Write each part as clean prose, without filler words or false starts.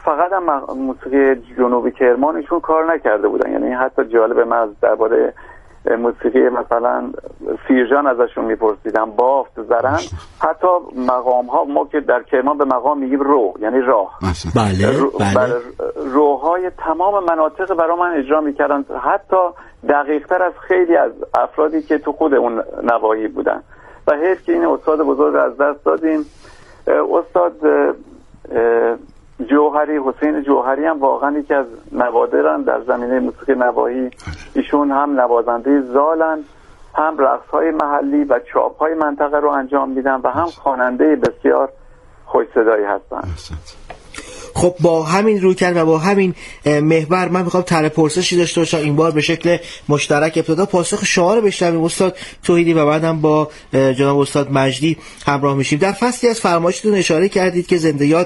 فقط هم موسیقی جنوبی کرمان ایشون کار نکرده بودن، یعنی حتی جالبه من درباره موسیقی مثلا سیرجان ازشون میپرسیدم، بافت، زرند، حتی مقام ها ما که در کرمان به مقام میگیم رو، یعنی راه. بله. روهای تمام مناطق برای من اجرا میکردن، حتی دقیق تر از خیلی از افرادی که تو خود اون نواحی بودن و حیف که این استاد بزرگ از دست دادیم. استاد جوهری، حسین جوهری هم واقعا یکی از نوادرن در زمینه موسیقی نواحی. ایشون هم نوازنده زالن، هم رقص‌های محلی و چاپ‌های منطقه رو انجام میدن و هم خواننده بسیار خوش صدایی هستن. خب با همین رویکرد و با همین محور من میخوام طرح پرسشی داشته باشم، این بار به شکل مشترک. ابتدا پاسخ شما رو بشنویم استاد توحیدی و بعدم با جناب استاد مجدی همراه میشیم. در فصلی از فرمایشتون اشاره کردید که زنده یاد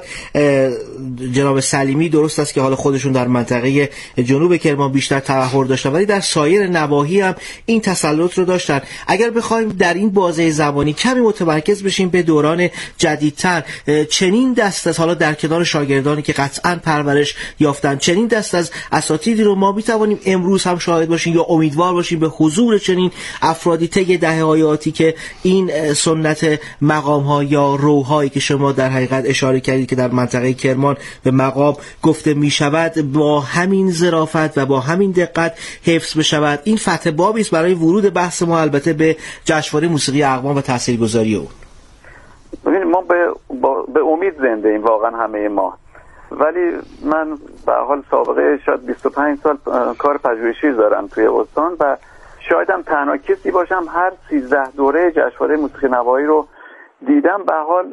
جناب سلیمی درست است که حالا خودشون در منطقه جنوب کرمان بیشتر تبحر داشتن ولی در سایر نواحی هم این تسلط رو داشتن. اگر بخوایم در این بازه زمانی کمی متمرکز بشیم به دوران جدیدتر، چنین دست از حالا در کنار شاگردان که قطعاً پرورش یافتن، چنین دست از اساتیدی رو ما میتوانیم امروز هم شاهد باشیم یا امیدوار باشیم به حضور چنین افرادی طی دهه‌های آتی که این سنت مقام‌ها یا روحایی که شما در حقیقت اشاره کردید که در منطقه کرمان به مقام گفته میشود با همین ظرافت و با همین دقت حفظ بشود. این فتح بابی است برای ورود بحث ما البته به جشنواره موسیقی اقوام و تاثیرگذاری اون. ببینید ما به امید زنده ایم واقعا همه ما، ولی من به حال سابقه شاید 25 سال کار پژوهشی دارم توی استان و شایدم تنها کسی باشم هر 13 دوره جشنواره موسیقی نواحی رو دیدم. به حال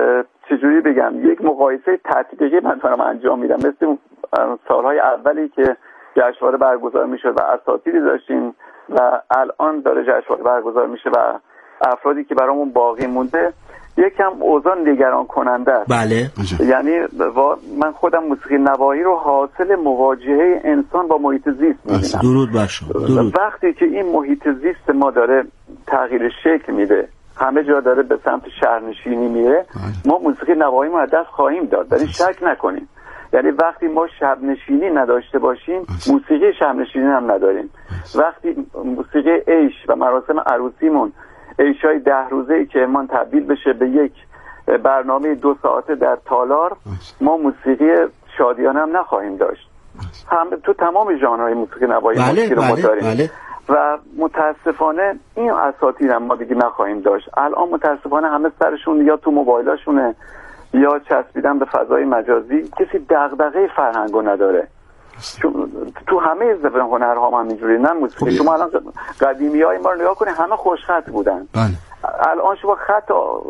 چجوری بگم، یک مقایسه تحقیقی من دارم انجام میدم، مثل سالهای اولی که جشنواره برگزار میشد و اساتیدی داشتیم و الان داره جشنواره برگزار میشه و افرادی که برامون باقی مونده، یکم اوضاع نگران کننده است. بله. یعنی من خودم موسیقی نواحی رو حاصل مواجهه انسان با محیط زیست می‌بینم. درود بر شما. وقتی که این محیط زیست ما داره تغییر شکل میده، همه جا داره به سمت شهرنشینی میره، ما موسیقی نواحی ما از دست خواهیم داد، در این شک نکنیم. یعنی وقتی ما شب نشینی نداشته باشیم، موسیقی شب نشینی هم نداریم. وقتی موسیقی عیش و مراسم عروسیمون عیشای 10 روزه‌ای که من تبدیل بشه به یک برنامه 2 ساعته در تالار، ما موسیقی شادیانه هم نخواهیم داشت. هم تو تمام ژانرهای موسیقی نواحی مشکل ما داریم و متاسفانه این اساتید هم ما دیگه نخواهیم داشت. الان متاسفانه همه سرشون یا تو موبایلاشونه یا چسبیدن به فضای مجازی، کسی دغدغه فرهنگو نداره. تو همه هنرها هم همینجوری، نه موسیقی. شما الان قدیمی‌های ما رو نگاه کنید، همه خوشخط بودن. بله. الان شما خط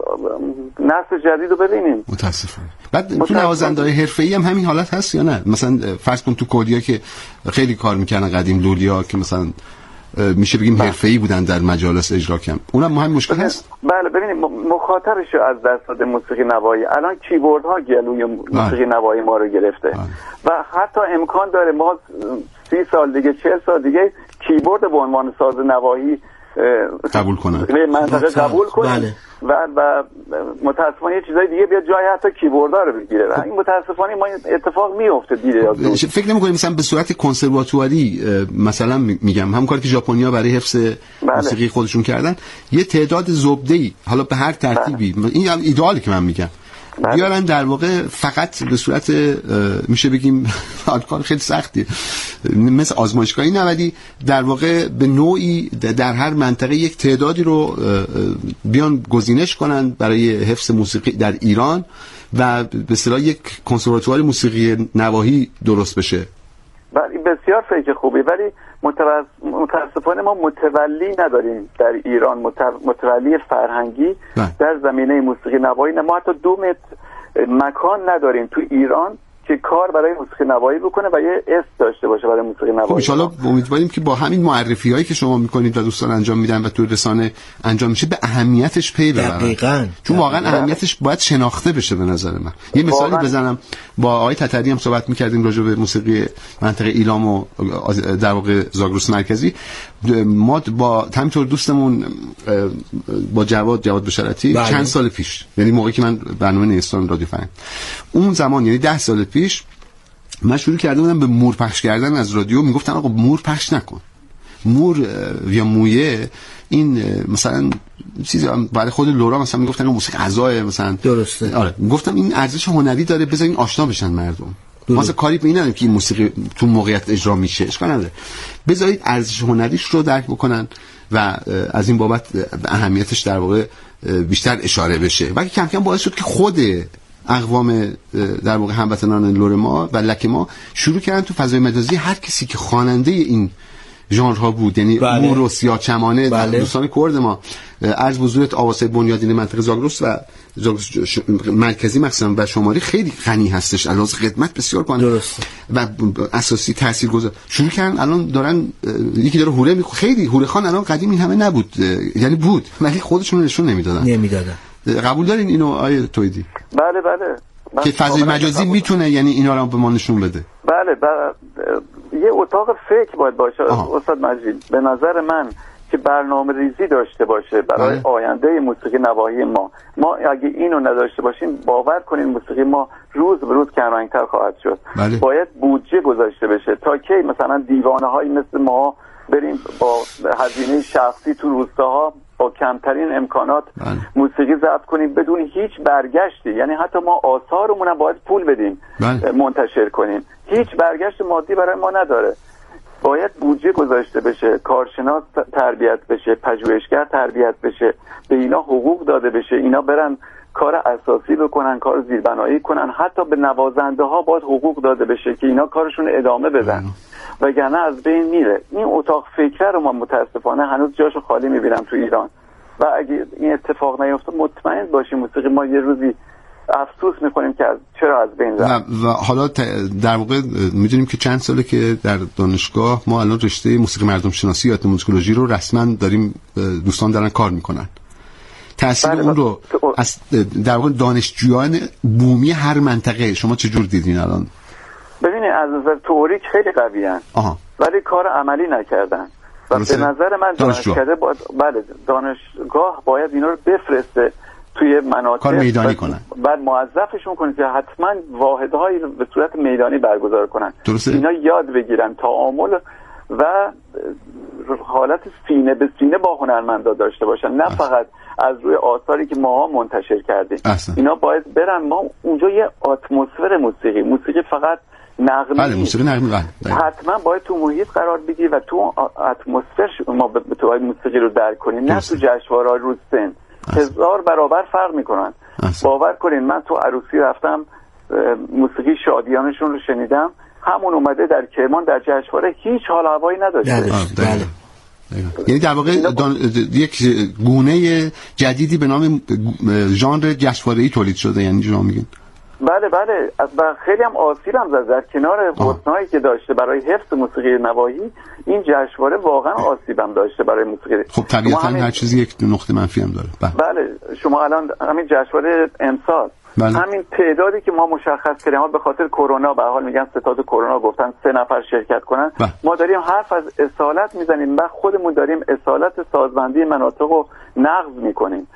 نسل جدید رو ببینیم متاسفانه. بعد تو نوازنده‌های حرفه‌ای هم همین حالت هست یا نه؟ مثلا فرض کن تو کردیا که خیلی کار می‌کردن قدیم، لولیا که مثلا میشه بگیم حرفه‌ای بودن در مجالس اجرا کردن، اونم مهم مشکل هست. بله ببینید مخاطبش از دست داده موسیقی نواحی. الان کیبوردها گلوی موسیقی نواحی ما رو گرفته و حتی امکان داره ما 30 سال دیگه 40 سال دیگه کیبورد به عنوان ساز نواحی قبول کنن، به منطقه قبول کنن و متاسفانه یه چیزای دیگه بیاد جای حتی کیبوردها رو بگیره و این متاسفانه ما اتفاق میفته دیگه. فکر نمی‌کنید مثلا به صورت کنسرواتواری مثلا میگم همون کاری که ژاپنی‌ها برای حفظ موسیقی خودشون کردن، یه تعداد زبده‌ای حالا به هر ترتیبی، این ایدئالی که من میگم، بیارن در واقع فقط به صورت میشه بگیم کار خیلی سختیه، مثل آزمایشگاهی نودی، در واقع به نوعی در هر منطقه یک تعدادی رو بیان گزینش کنن برای حفظ موسیقی در ایران و به اصطلاح یک کنسرواتوار موسیقی نواحی درست بشه. بله بسیار فکر خوبی، ولی متاسفانه ما متولی نداریم در ایران، متولی فرهنگی در زمینه موسیقی نواحی. ما حتی 2 متر مکان نداریم تو ایران که کار برای موسیقی نواحی بکنه و یه اسم داشته باشه برای موسیقی نواحی. خب ان شاءالله امیدواریم که با همین معرفی‌هایی که شما می‌کنید و دوستان انجام میدن و تو رسانه انجام میشه به اهمیتش پی ببرن. دقیقاً. چون واقعا اهمیتش باید شناخته بشه به نظر من. یه مثالی بزنم، با آقای تتری هم صحبت می‌کردیم راجع به موسیقی منطقه ایلام و در واقع زاگرس مرکزی. ما با همینطور دوستمون با جواد بشارتی چند سال پیش، یعنی موقعی که من برنامه نیستان رادیو فهم، اون زمان یعنی 10 سال پیش من شروع کرده بودم به مور پخش کردن از رادیو. میگفتن آقا مور پخش نکن، مور یا مویه این مثلا چیزی برای خود لورا مثلا میگفتن موسیقی غذای مثلا درسته. آره گفتم این ارزش هنری داره، بذارین آشنا بشن مردم. مثلا کاری به این نداریم که این موسیقی تو موقعیت اجرا میشه، اشکال نداره، بذارید ارزش هنریش رو درک بکنن و از این بابت اهمیتش در واقع بیشتر اشاره بشه. و کم کم باعث شد که خود اقوام در واقع هموطنان لور ما و لک ما شروع کردن تو فضای مجازی هر کسی که خواننده این ژانرها بود، یعنی مور و سیاه چمانه، دوستان کرد ما عرض حضورت آواسه بنیادین منطقه زاگرس و زاگرس مرکزی مخصوصا و شمالی خیلی غنی هستش، الان خدمت بسیار کنه و اساسی تاثیرگذار. شروع کردن الان دارن یکی داره هوره خیلی هوره خان الان قدیم این همه نبود، یعنی بود ولی خودشون نشون نمیدادن. قبول دارین اینو آیه تویدی؟ بله که فضای مجازی میتونه یعنی اینا رو به ما نشون بده. بله یه اتاق فکر باید باشه استاد مجید. به نظر من که برنامه ریزی داشته باشه برای آینده موسیقی نواحی ما اگه اینو نداشته باشیم باور کنین موسیقی ما روز به روز کمرنگتر خواهد شد. باید بودجه گذاشته بشه تا کی مثلا دیوانه هایی مثل ما بریم با هزینه شخصی تو روستاها با کمترین امکانات موسیقی ضبط کنیم بدون هیچ برگشتی، یعنی حتی ما آثارمون هم باید پول بدیم منتشر کنیم، هیچ برگشت مادی برای ما نداره. باید بودجه گذاشته بشه، کارشناس تربیت بشه، پژوهشگر تربیت بشه، به اینا حقوق داده بشه، اینا برن کار اساسی بکنن، کار زیربنایی کنن، حتی به نوازنده ها باید حقوق داده بشه که اینا کارشون ادامه بدن وگرنه از بین میره. این اتاق فکر رو ما متاسفانه هنوز جاشو خالی میبینم تو ایران و اگه این اتفاق نیفته مطمئن باشیم موسیقی ما یه روزی افسوس میکنیم که چرا از بین رفت. و حالا در واقع میدونیم که چند ساله که در دانشگاه ما الان رشته موسیقی مردم شناسی یا اتنوموزیکولوژی رو رسما داریم، دوستان دارن کار میکنن. تأثیر اون رو از در واقع دانشجویان بومی هر منطقه شما چجور دیدین الان؟ ببینید از نظر تئوریک خیلی قویان ولی کار عملی نکردن و به نظر من دانشگاه باید اینا رو بفرسته توی مناطق کار میدانی کنن، بعد موظفشون کنه که حتما واحدهایی به صورت میدانی برگزار کنن. اینا یاد بگیرن تعامل و حالت سینه به سینه با هنرمندا داشته باشن، نه فقط از روی آثاری که ماها منتشر کردیم. اینا باید برن ما اونجا یه اتمسفر موسیقی فقط نغمه موسیقی نغمه حتما باید تو محیط قرار بگیری و تو اتمسفر ما به تو موسیقی رو درک کنیم، نه تو جشنواره‌های روز سن 1000 برابر فرق میکنن. باور کنین من تو عروسی رفتم موسیقی شادیانشون رو شنیدم، همون اومده در کرمان در جشنواره هیچ حال هوایی نداشته. یعنی در واقع یک گونه جدیدی به نام ژانر جشنواره‌ای تولید شده، یعنی شما میگین؟ بله و خیلی هم آسیب هم زد در کنار حسنایی که داشته برای حفظ موسیقی نواحی. این جشنواره واقعا آسیب هم داشته برای موسیقی. خب طبیعتا هر چیزی یک نقطه منفی هم داره. بله شما الان همین جشنواره امسال همین تعدادی که ما مشخص کردیم ما به خاطر کرونا به حال میگن ستاد کرونا گفتن 3 نفر شرکت کنن ما داریم حرف از اصالت میزنیم و خودمون داریم اصالت سازبندی مناطق رو نقض میکنیم.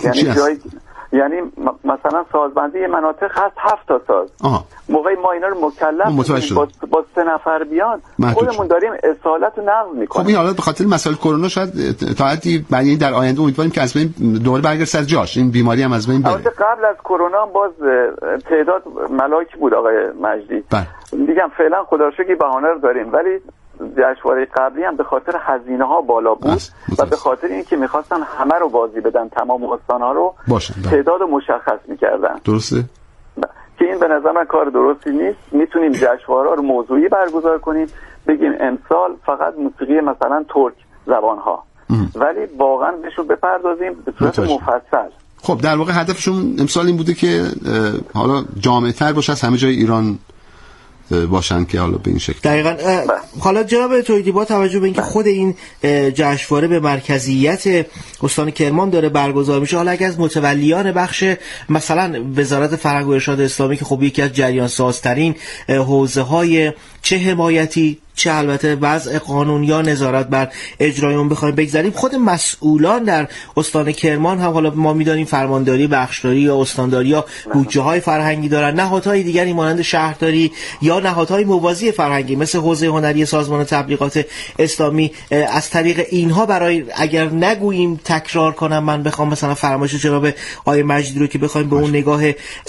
یعنی مثلا سازبندی مناطق هست 7 تا ساز. موقعی ما اینا رو مکلف با 3 نفر بیان خودمون داریم اصالت رو نقض میکنیم. خب این حالا به خاطر مسائل کرونا شاید تا حدی یعنی در آینده امیدواریم که از بین دوباره برگرده سر جاش، این بیماری هم از بین بره. قبل از کرونا باز تعداد ملاک بود آقای مجدی. میگم فعلا خدا رو شکر بهانه رو داریم ولی جشنواره قبلی هم به خاطر هزینه ها بالا بود و به خاطر اینکه میخواستن همه رو بازی بدن تمام استان‌ها رو تعداد مشخص میکردن. درسته که این به نظر من کار درستی نیست. میتونیم جشنواره رو موضوعی برگزار کنیم بگیم امسال فقط موسیقی مثلا ترک زبان‌ها ولی واقعا بهشون بپردازیم به صورت مفصل. خب در واقع هدفشون امسال این بوده که حالا جامع‌تر باشه از همه جای ایران باشن که حالا به این شکل. دقیقاً. حالا جناب تویدی با توجه به اینکه خود این جشنواره به مرکزیت استان کرمان داره برگزار میشه، حالا اگه از متولیان بخش مثلا وزارت فرهنگ و ارشاد اسلامی که خب یکی از جریان سازترین حوزه‌های چه حمایتی چه البته وضع قانون یا نظارت بر اجرای اون بخوایم بگذاریم، خود مسئولان در استان کرمان هم، حالا ما میدانیم فرمانداری، بخشداری یا استانداری یا بودجه‌های فرهنگی دارن، نهادهای دیگری مانند شهرداری یا نهادهای موازی فرهنگی مثل حوزه هنری سازمان تبلیغات اسلامی، از طریق اینها برای، اگر نگوییم تکرار کنم، من بخوام مثلا فرمایش جناب آقای مجیدی رو که بخوایم به اون نگاه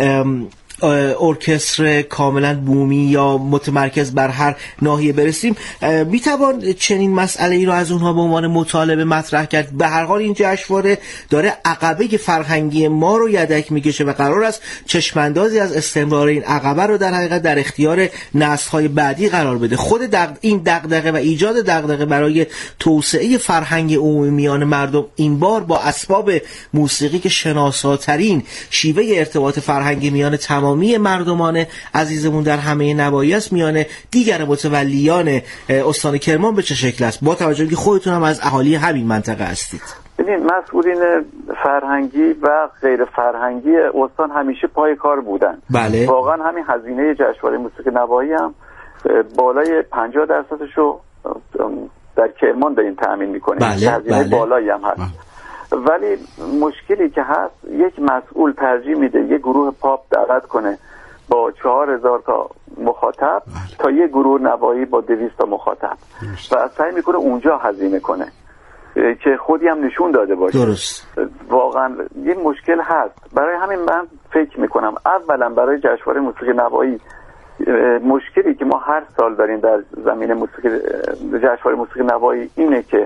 ارکستر کاملا بومی یا متمرکز بر هر ناحیه برسیم، میتوان چنین مسئله ای رو از اونها به عنوان مطالبه مطرح کرد؟ به هر حال این جشنواره داره عقبه فرهنگی ما رو یدک میکشه و قرار است چشماندازی از استمرار این عقبه رو در حقیقت در اختیار نسل‌های بعدی قرار بده. خود این دغدغه و ایجاد دغدغه برای توسعه فرهنگ عمومی میان مردم این بار با اسباب موسیقی که شناساترین شیوه ارتباط فرهنگی میان تمامی مردمان عزیزمون در همه نواحی است، میان دیگر متولیان استان کرمان به چه شکل است، با توجه که خودتون هم از اهالی همین منطقه هستید؟ ببین، مسئولین فرهنگی و غیر فرهنگی استان همیشه پای کار بودن. بله. واقعا همین هزینه جشنواره موسیقی نواحی هم بالای 50% رو در کرمان داریم تأمین میکنیم. هزینه بالایی هم هست. ولی مشکلی که هست، یک مسئول ترجیح میده یک گروه پاپ دعوت کنه با 4000 تا مخاطب تا یک گروه نوایی با 200 تا مخاطب و سعی میکنه اونجا هزینه کنه که خودی هم نشون داده باشه. درست. واقعا یه مشکل هست. برای همین من فکر میکنم اولا برای جشنواره موسیقی نوایی مشکلی که ما هر سال داریم در زمینه موسیقی جشنواره موسیقی نوایی اینه که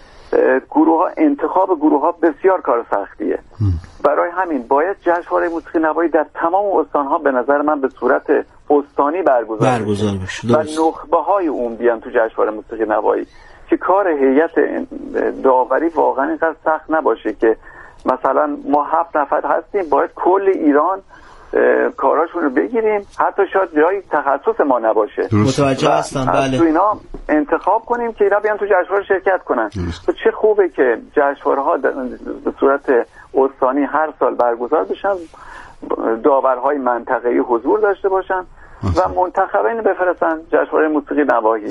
انتخاب گروه ها بسیار کار سختیه. برای همین باید جشنواره موسیقی نوایی در تمام استانها به نظر من به صورت استانی برگزار بشه و نخبه های اون بیان تو جشنواره موسیقی نوایی که کار هیئت داوری واقعا اینقدر سخت نباشه که مثلا ما 7 نفر هستیم باید کل ایران کاراشون رو بگیریم، حتی شاید جایی تخصص ما نباشه. متوجه هستم. بله. تو اینا انتخاب کنیم که اینا بیان تو جشنواره شرکت کنن. چه خوبه که جشنواره‌ها به صورت استانی هر سال برگزار بشن، داورهای منطقه‌ای حضور داشته باشن و منتخبین بفرستن جشنواره موسیقی نواحی.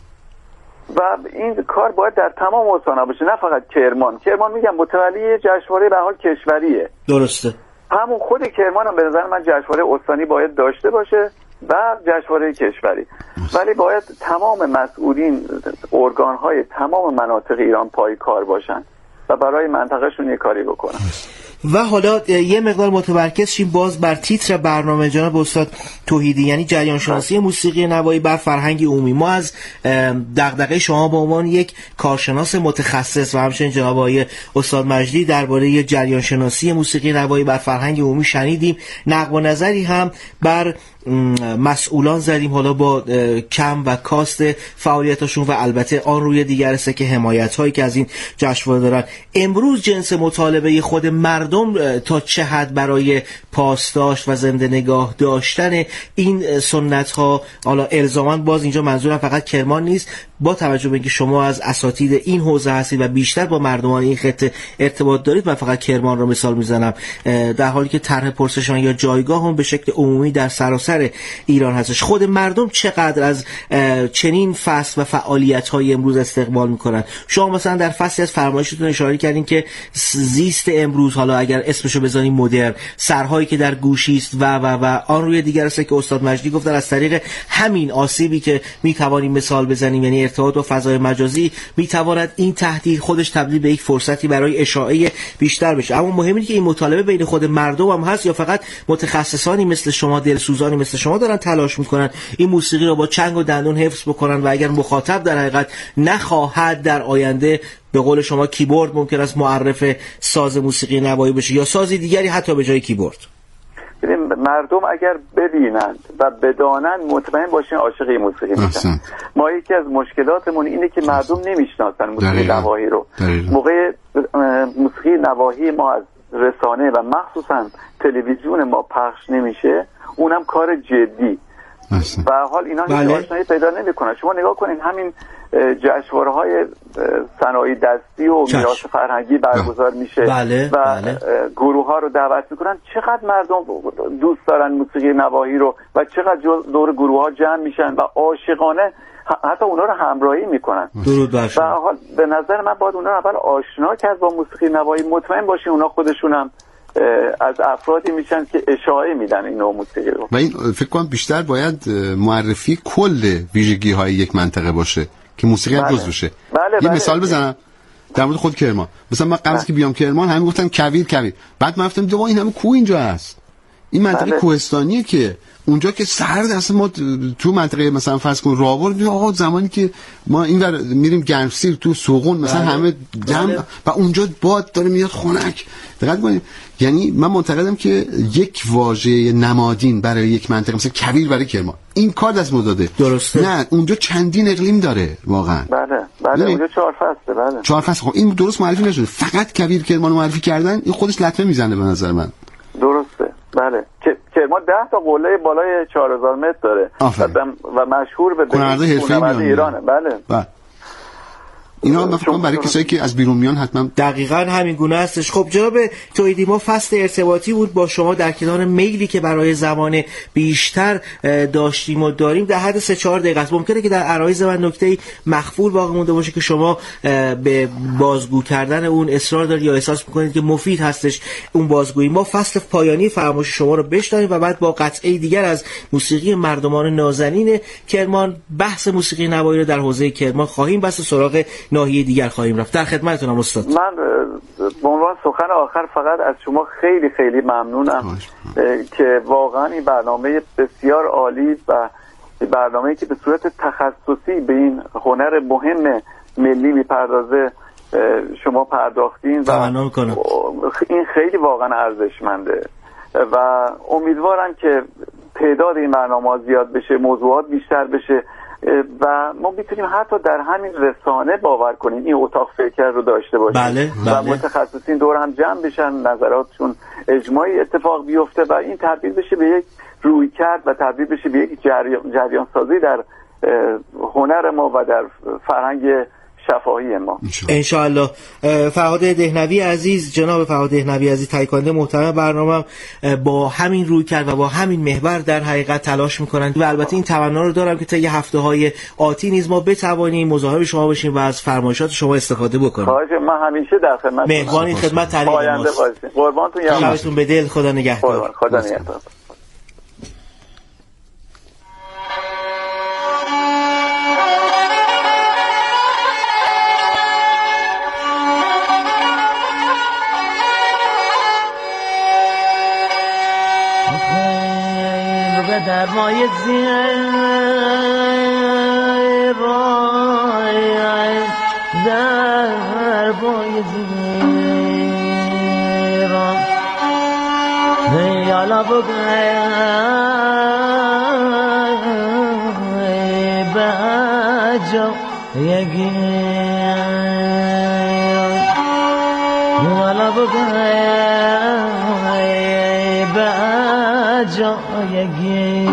و این کار باید در تمام استان‌ها بشه، نه فقط کرمان. کرمان میگم متولی جشنواره به حال کشوریه. درسته. همون خود کرمان هم به نظر من جشنواره استانی باید داشته باشه و جشنواره کشوری، ولی باید تمام مسئولین ارگان‌های تمام مناطق ایران پای کار باشن و برای منطقهشون یه کاری بکنن. و حالا یه مقدار متمرکز شیم باز بر تیتر برنامه جناب استاد توحیدی، یعنی جریان شناسی موسیقی نوایی بر فرهنگ عمومی. ما از دغدغه شما به عنوان یک کارشناس متخصص و همچنین جناب آقای استاد مجیدی درباره جریان شناسی موسیقی نوایی بر فرهنگ عمومی شنیدیم. نقد و نظری هم بر مسئولان زدیم، حالا با کم و کاست فعالیتاشون و البته آن روی دیگر است که حمایت هایی که از این جشنواره دارن. امروز جنس مطالبه خود مردم تا چه حد برای پاسداشت و زنده نگاه داشتن این سنت ها، حالا الزاما باز اینجا منظورم فقط کرمان نیست، با توجه به اینکه شما از اساتید این حوزه هستید و بیشتر با مردمان این خطه ارتباط دارید، و فقط کرمان رو مثال میزنم، در حالی که طرح پرسشان یا جایگاه هم به شکل عمومی در سراسر ایران هستش، خود مردم چقدر از چنین فصل و فعالیت‌های امروز استقبال میکنن؟ شما مثلا در فصلی از فرمایشتون اشاره کردین که زیست امروز، حالا اگر اسمشو بزنیم مدرن، سرهایی که در گوشی است و آن روی دیگر است که استاد مجیدی گفتن از طریق همین آسیبی که میتوانیم مثال بزنیم، یعنی ارتباط با فضای مجازی، میتواند این تهدید خودش تبدیل به یک فرصتی برای اشاعه بیشتر بشه. اما مهم اینه که این مطالبه بین خود مردم هم هست یا فقط متخصصانی مثل شما، دلسوزانی مثل شما دارن تلاش میکنن این موسیقی رو با چنگ و دندون حفظ بکنن و اگر مخاطب در حقیقت نخواهد در آینده به قول شما کیبورد ممکن است معرف ساز موسیقی نوایی بشه یا سازی دیگری حتی به جای کیبورد. مردم اگر ببینند و بدانند مطمئن باشین عاشق موسیقی میشن. ما یکی از مشکلاتمون اینه که مردم نمیشناسن موسیقی نواحی رو. موقع موسیقی نواحی ما از رسانه و مخصوصا تلویزیون ما پخش نمیشه، اونم کار جدی. و حال اینا هیچ آشنایی پیدا نمیکنن. شما نگاه کنین همین جشنواره‌های صنایع دستی و میراث فرهنگی برگزار میشه و گروه‌ها رو دعوت میکنن. چقدر مردم دوست دارن موسیقی نواحی رو و چقدر دور گروه‌ها جمع میشن و عاشقانه حتی اونا رو همراهی میکنن. درود بر شما. و حال به نظر من باید اونا رو اول آشنا کرد با موسیقی نواحی. مطمئن باشین اونا خودشون هم از افرادی میشن که اشاعه میدن این نوع موسیقی رو. و این فکر کنم بیشتر باید معرفی کل ویژگی‌های یک منطقه باشه که موسیقی هم جزء بشه. یه مثال بزنم در مورد خود کرمان. مثلا من قبل از که بیام کرمان همین گفتن کویر. بعد من گفتم دو این همه کوه اینجا هست. این منطقه کوهستانیه که اونجا که سرد اصلا ما تو منطقه مثلا فرض کن راهبر آقا زمانی که ما اینور میریم گرمسیر تو سوغون مثلا همه دم و اونجا باد داره میاد خنک. دقت کنید یعنی من معتقدم که یک واژه نمادین برای یک منطقه مثلا کویر برای کرمان این کار دست داده. درسته. نه اونجا چندین اقلیم داره واقعا. بله اونجا 4 فصله. بله 4 فصل. خب این درست معرفی نشده. فقط کویر کرمان معرفی کردن این خودش لطمه میزنه به نظر من. درسته. بله کرمان 10 تا قله بالای 4000 متر داره و مشهور به کننده ایرانه. بله. اینا من فکر کنم برای کسایی که از بیرون میان حتما دقیقاً همین گونه هستش. خب جناب توحیدی ما فصل ارتباطی بود با شما در کنار میلی که برای زمان بیشتر داشتیم و داریم در حد 3-4 دقیقه است. ممکنه که در عرایض من نکته‌ای مخفول باقی مونده باشه که شما به بازگو کردن اون اصرار دارید یا احساس می‌کنید که مفید هستش اون بازگویی. ما فصل پایانی فرمایش شما رو بشنویم و بعد با قطعه دیگر از موسیقی مردمان نازنین کرمان بحث موسیقی نواحی رو در حوزه کرمان خواهیم بس سراغ ناحیه دیگر خواهیم رفت. در خدمتتونم استاد. من به عنوان سخن آخر فقط از شما خیلی خیلی ممنونم که واقعا این برنامه بسیار عالی و برنامه‌ای که به صورت تخصصی به این هنر مهم ملی میپردازه شما پرداختین و این خیلی واقعا ارزشمنده و امیدوارم که تعداد این برنامه‌ها زیاد بشه، موضوعات بیشتر بشه و ما میتونیم حتی در همین رسانه باور کنیم این اتاق فکر رو داشته باشیم و متخصصین دور هم جمع بشن، نظراتشون اجماعی اتفاق بیفته و این تبدیل بشه به یک رویکرد و تبدیل بشه به یک جریان سازی در هنر ما و در فرهنگ شفاهی ما انشاءالله. فرهاد دهنوی عزیز، جناب فرهاد دهنوی عزیز، تهیه کننده محترم برنامه با همین روی کرد و با همین محور در حقیقت تلاش میکنند و البته این تمنا رو دارم که طی هفته‌های آتی نیز ما بتوانیم مزاحم شما باشیم و از فرمایشات شما استفاده بکنیم. خواهش من همیشه در خدمت. مهربانی خدمت تعلیق ماست. قربانتون یارم. شبتون به دل. خدا نگهدار. خدا نگهدار. در مای زیر در مای زیر یالا بگه بجا یگی یالا بگه بجا یگی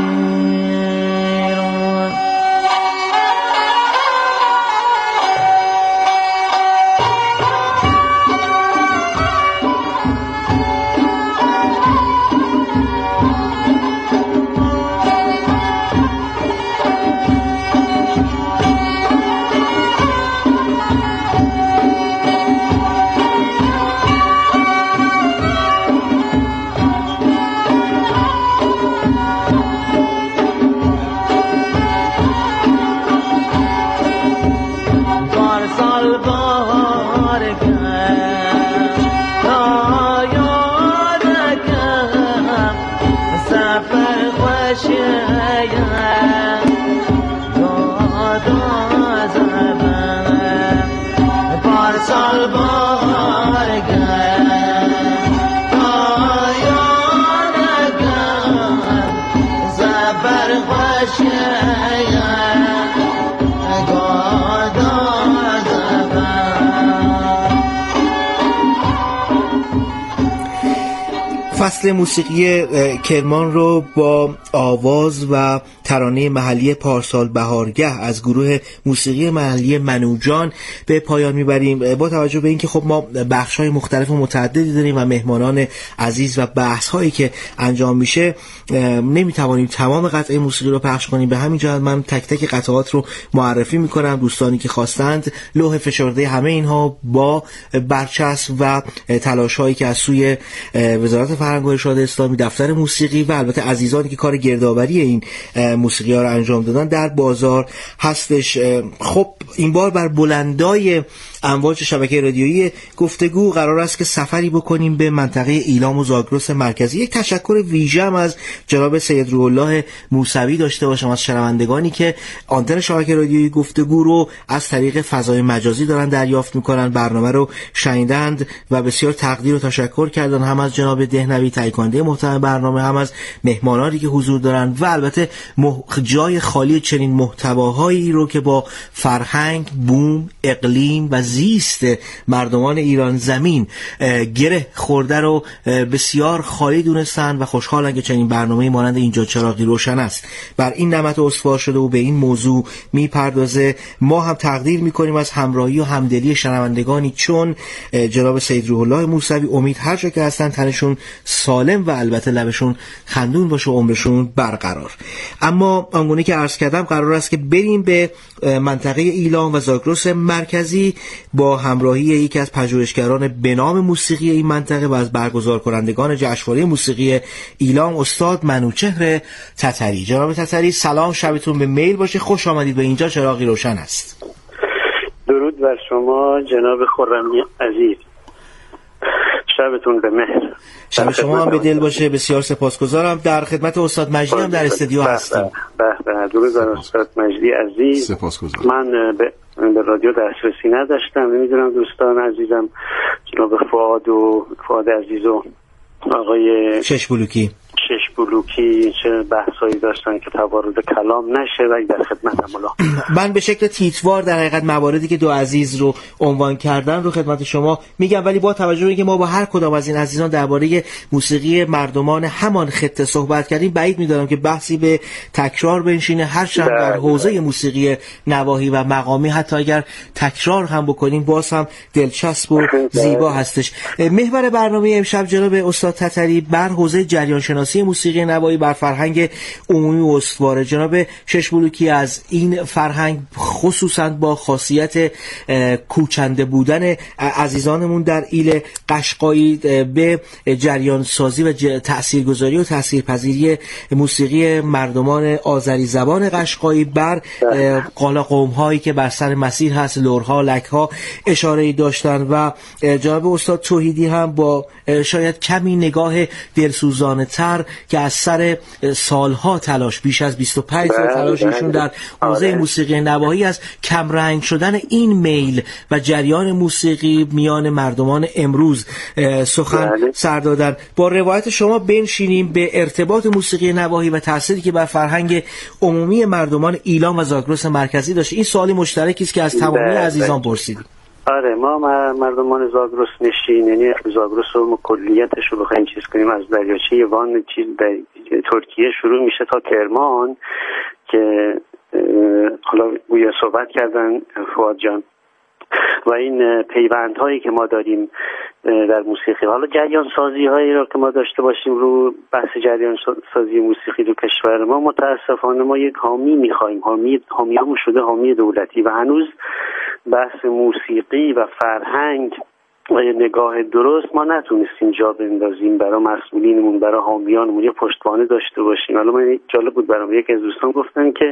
فصل موسیقی کرمان رو با آواز و ترانه محلی پارسال بهارگه از گروه موسیقی محلی منوجان به پایان میبریم. با توجه به اینکه خب ما بخش‌های مختلف و متعددی داریم و مهمانان عزیز و بحث‌هایی که انجام میشه نمیتوانیم تمام قطعه موسیقی رو پخش کنیم. به همین جهت من تک تک قطعات رو معرفی میکنم. دوستانی که خواستند لوح فشرده همه اینها با برچسب و تلاش‌هایی که از سوی وزارت فرهنگ و ارشاد اسلامی، دفتر موسیقی و البته عزیزانی که کار گردآوری این موسیقی ها رو انجام دادن در بازار هستش. خب این بار بر بلندای امواج شبکه رادیویی گفتگو قرار است که سفری بکنیم به منطقه ایلام و زاگرس مرکزی. یک تشکر ویژه از جناب سید روح الله موسوی داشته باشم از شنوندگانی که آنتن شبکه رادیویی گفتگو رو از طریق فضای مجازی دارن دریافت میکنن، برنامه رو شنیدند و بسیار تقدیر و تشکر کردن، هم از جناب دهنوی تهیه کننده محتوای برنامه، هم از مهمانانی که حضور دارن و البته جای خالی چنین محتواهایی رو که با فرهنگ، بوم، اقلیم و زیست مردمان ایران زمین گره خورده رو بسیار خالی دونستن و خوشحالن که چنین برنامه‌ای مانند اینجا چراغی روشن است بر این نمط استوار شده و به این موضوع میپردازه. ما هم تقدیر میکنیم از همراهی و همدلی شنوندگانی چون جناب سید روح الله موسوی. امید هر جا که هستن تنشون سالم و البته لبشون خندون باشه و عمرشون برقرار. اما آنگونه که عرض کردم قرار است که بریم به منطقه ایلام و زاگرس مرکزی با همراهی یکی از پژوهشگران به نام موسیقی این منطقه و از برگزار کنندگان جشنواره موسیقی ایلام، استاد منوچهر تتری. جناب تتری سلام، شبتون به میل باشه، خوش آمدید به اینجا چراغی روشن است. درود بر شما جناب خرمی عزیز، شبتون به مهر. شب شما هم به دل باشه. بسیار سپاسگزارم. در خدمت استاد مجدی هم در استودیو هستیم. درود بر استاد مجدی عزیز. سپاسگزارم. من به رادیو دسترسی نداشتم، نمیدونم دوستان عزیزم جناب فؤاد عزیز و آقای شش بلوکی چه بحثایی داشتن که توارد کلام نشه و در خدمتم. من به شکل تیتوار در حقیقت مواردی که دو عزیز رو عنوان کردن رو خدمت شما میگم، ولی با توجه به اینکه ما با هر کدام از این عزیزان درباره موسیقی مردمان همان خطه صحبت کردیم، بعید میدارم که بحثی به تکرار بنشینه. هرچند در حوزه موسیقی نواحی و مقامی حتی اگر تکرار هم بکنیم باز هم دلچسب و زیبا هستش. محور برنامه امشب جناب استاد تتری بر حوزه جریان شناسی موسیقی نواحی بر فرهنگ عمومی استواره. جناب شش بلوکی از این فرهنگ خصوصا با خاصیت کوچنده بودن عزیزانمون در ایل قشقایی به جریان سازی و تاثیرگذاری و تاثیرپذیری موسیقی مردمان آذری زبان قشقایی بر قوم هایی که بر سر مسیر هست، لرها، لکها اشاره داشتن و جناب استاد توحیدی هم با شاید کمی نگاه دلسوزانه تر که از سر سالها تلاش، بیش از 25 سال تلاش ایشون در حوزه موسیقی نواحی از کمرنگ شدن این میل و جریان موسیقی میان مردمان امروز سخن سر دادن. با روایت شما بنشینیم به ارتباط موسیقی نواحی و تأثیری که بر فرهنگ عمومی مردمان ایلام و زاگرس مرکزی داشته. این سوالی مشترکی است که از تمامی عزیزان پرسیدیم. آره، ما مردمان زاگرس نشین، یعنی زاگرس رو کلیتش رو بخوایم چیز کنیم از دریاچه وان در ترکیه شروع میشه تا کرمان که حالا گویا صحبت کردن فؤاد جان و این پیوندهایی که ما داریم در موسیقی، حالا جریان سازی هایی را که ما داشته باشیم رو بحث جریان سازی موسیقی رو کشور ما، متاسفانه ما یک حامی میخوایم، حامیمون شده حامی دولتی و هنوز بحث موسیقی و فرهنگ و یه نگاه درست ما نتونستیم جا بندازیم برای مسئولینمون، برای حامیانمون یه پشتوانه داشته باشیم. حالا من جالب بود برام، یک از دوستان گفتن که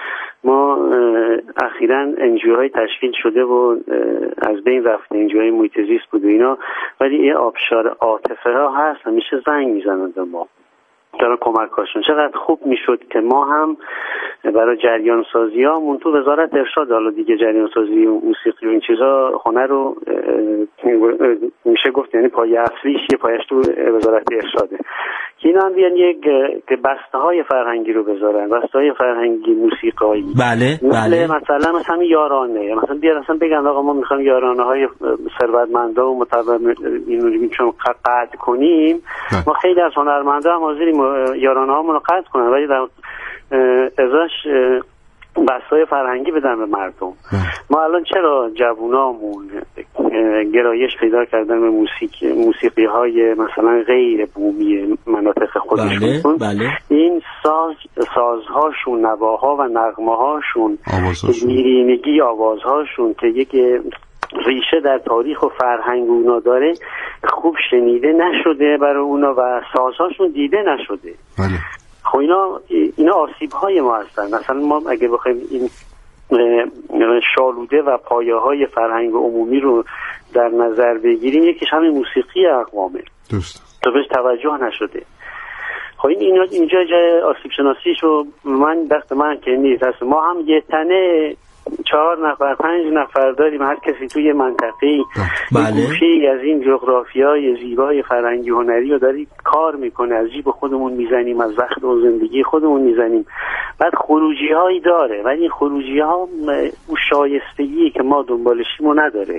ما اخیراً انجیوهای تشکیل شده و از بین رفته، انجیوهای محیط زیست بود و اینا، ولی یه آبشار عاطفه ها هست، همیشه زنگ میزنن به ما دارن کمکاشون. چقدر خوب میشد که ما هم برای جریان سازی ها تو وزارت ارشاد، حالا دیگه جریان سازی و موسیقی و این چیزا هنر رو میشه گفت یعنی پای اصلیش یه پایش تو وزارت ارشاده که اینا هم بیان یک بسته های فرهنگی رو بذارن، بسته های فرهنگی موسیقایی. بله مثلا یارانه، مثلا بیان اصلا بگن آقا ما میخوایم یارانه های ثروتمندا و اینو چون قطع کنیم، ما خیلی از هنرمندا هم حاضریم یارانه هامون رو قطع کنن ولی در ازاش بسای فرهنگی بدن به مردم. ما الان چرا جوونامون گرایش پیدا کردن به موسیقی های مثلا غیر بومی مناطق خودشون؟ بله. این سازهاشون، نواها و نغمه هاشون، میرینگی آوازهاشون که یک ریشه در تاریخ و فرهنگ اونا داره خوب شنیده نشده برای اونا و سازهاشون دیده نشده. بله. خب اینا آسیب‌های ما هستن. مثلا ما اگه بخوایم این شالوده و پایه‌های فرهنگ عمومی رو در نظر بگیریم، یکیش همین موسیقی اقوامه. درست. تو بهش توجه نشده. خب اینجا جای آسیب شناسیشو دست من که نیست. هست ما هم یه تنه 4 نفر 5 نفر داریم، هر کسی توی منطقه‌ای گوشه‌ای از این جغرافیای زیبای فرهنگی هنری رو داری کار میکنه، از جیب خودمون میزنیم، از وقت و زندگی خودمون میزنیم. بعد خروجی‌هایی داره ولی این خروجی‌ها اون شایستگی که ما دنبالشیم رو نداره.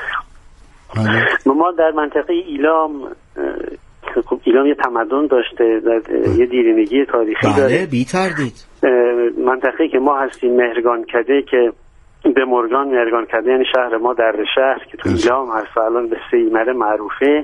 ما در منطقه ایلام، خب ایلام یه تمدن داشته، یه دیرینگی تاریخی داره. بی تردید. منطقه‌ای که ما هستیم مهرگانکده که به مهرگانکده یعنی شهر ما در شهر که تو ایلام هست و الان به سیمره معروفه،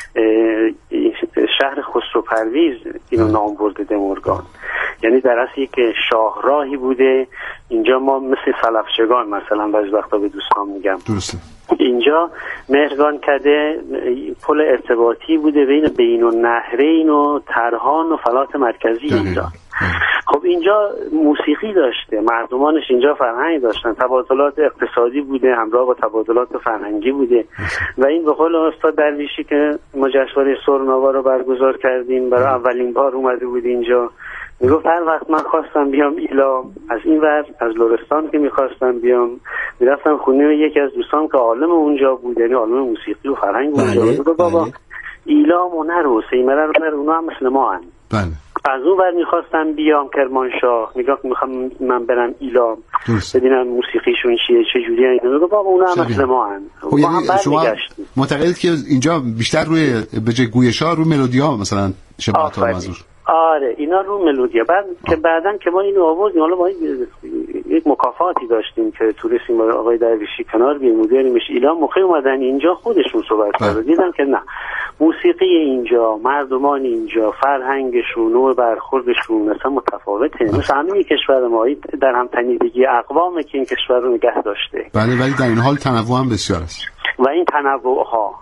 شهر خسرو پرویز اینو نام برده دمرگان، یعنی در اصل یک شاهراهی بوده. اینجا ما مثل سلفچگان مثلا بعضی وقتا به دوستان میگم درسته، اینجا مهرگانکده پل ارتباطی بوده بین النهرین و ترهان و فلات مرکزی اینجا. خب اینجا موسیقی داشته، مردمانش اینجا فرهنگ داشتن، تبادلات اقتصادی بوده همراه با تبادلات فرهنگی بوده. و این به قول استاد درویشی که ما جشنواره سرناوا رو برگزار کردیم برای اولین بار اومده بود اینجا، میگفت هر وقت من خواستم بیام ایلام، از این ور از لرستان که میخواستم بیام میرفتم خونه یکی از دوستان که عالم اونجا بود، یعنی عالم موسیقی و فرهنگ اونجا بود. بابا ایلام و نرو، سیمره رو نرو، اونا هم مثل ما هن. از اون ور میخواستم بیام کرمانشاه، میخوام من برم ایلام ببینم موسیقیشون چیه چه جوریه، اینا بابا اونا هم مثل ما هن. ما هم برمیگشتیم. معتقدید که اینجا بیشتر روی به جای گویشا رو ملودی‌ها مثلا شباهت ها مزور؟ آره اینا رو ملودیا. بعد که بعدن که ما اینو آوردیم، حالا ما یک مکافاتی داشتیم که تورستیم با آقای درویشی کنار بیایم مدیرمش ایلام، موقع اومدن اینجا خودشون صحبت کردن، دیدم که نه، موسیقی اینجا، مردمان اینجا، فرهنگشون، نوع برخوردشون مثلا متفاوته، مثل همین کشور ما در هم تنیدگی اقوامه که این کشور رو نگه داشته. بله، ولی در این حال تنوع هم بسیار است و این تنوع ها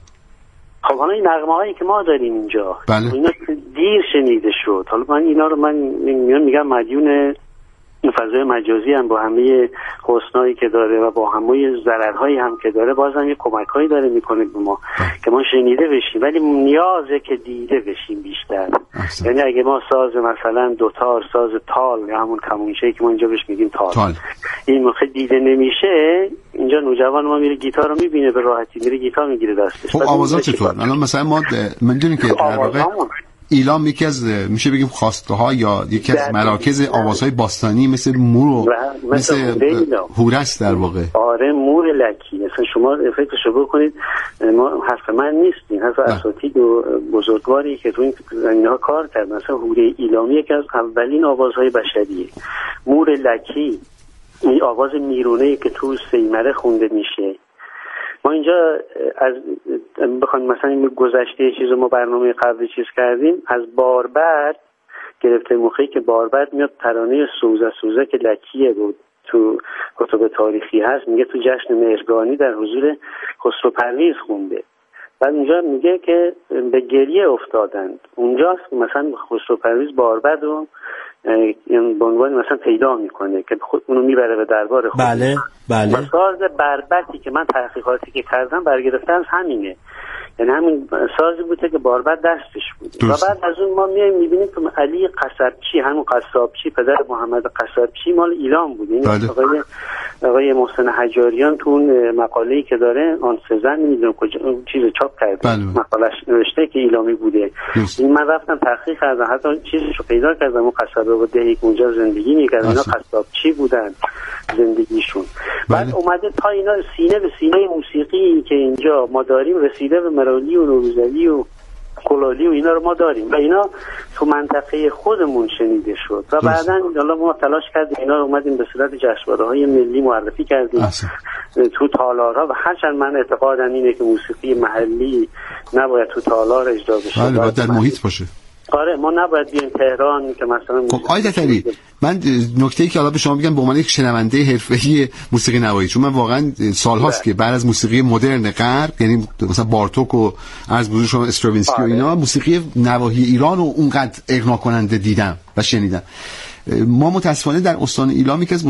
خب حالا این نغمه هایی که ما داریم اینجا اینا دیر شنیده شد. حالا من اینا رو من میگم مدیون فضای مجازی هم با همه حسنایی که داره و با همه ضررهایی هم که داره، بازم یه کمک‌هایی داره میکنه به ما که ما شنیده بشیم، ولی نیازه که دیده بشیم بیشتر. یعنی اگه ما ساز مثلا دوتار، ساز تال یا همون کمونچه‌ای که ما اینجا بهش میگیم تال، این موقع دیده نمیشه، اینجا نوجوان ما میره گیتار رو میبینه به راحتی میره گیتار میگیره دستش. خب آوازا چطور؟ الان مثلا ما میدونیم که در واقع ایلام یکی از میشه بگیم خواسته ها یا یکی از مراکز آوازهای باستانی مثل مور و مثل هورست در واقع. آره مور لکی، مثلا شما فکرشو بکنید، ما حرف من نیستین، حرف اساتید و بزرگواری که تو این زمینه‌ها کار کردن. مثلا هوره ایلامی یکی از اولین آوازهای بشریه. مور لکی این آواز میرونه‌ای که تو سیمره خونده میشه. ما اینجا از بخوایم مثلا این گذشته چیزو ما برنامه قبلی چیز کردیم، از باربد گرفته، موقعی که باربد میاد ترانه سوزه که لکیه بود تو کتب تاریخی هست، میگه تو جشن مهرگانی در حضور خسرو پرویز خونده. بعد اونجا میگه که به گریه افتادند. اونجاست مثلا خسرو پرویز باربد رو به عنوان مثلا پیدا میکنه که خود اونو میبره به دربار خودش. بله. و ساز بربدی که من تحقیقاتی که کردم برگرفته از همینه، یعنی همین سازی بوده که باربد دستش بود. و بعد از اون ما میایم میبینیم که علی قصبچی، همون قصابچی، پدر محمد قصبچی مال ایلام بود. این آقای آقای محسن حجاریان تو اون مقاله‌ای که داره آن سزن نمیدونم کجا چیز چاپ کرده، مقالهش نوشته که ایلامی بوده. این من رفتم تحقیق کردم، حتی چیزشو پیدا کردم، اون قصابه و دهی که اونجا زندگی می‌کردن، اینا قصابچی بودن زندگیشون. بعد اومده تا اینا سینه به سینه موسیقی که اینجا ما داریم رسیده به مرالی و نوروزی و کلالی و اینا رو ما داریم و اینا تو منطقه خودمون شنیده شد و بعداً حالا ما تلاش کردیم اینا رو اومدیم به صورت جشنواره‌های ملی معرفی کردیم تو تالارها و هرچند من اعتقادم اینه که موسیقی محلی نباید تو تالار اجرا بشه، باید در محیط باشه. آره ما نباید بیایم تهران که مثلا خب آقای دفتری، من نکته‌ای که حالا به شما بگم به عنوان یک شنونده حرفه‌ای موسیقی نوایی، چون من واقعا سال‌هاست که بعد از موسیقی مدرن غرب، یعنی مثلا بارتوک و عرض بزرگ شما استراوینسکی و اینا، موسیقی نواحی ایران رو اونقدر اغنا کننده دیدم و شنیدم. ما متأسفانه در استان ایلام که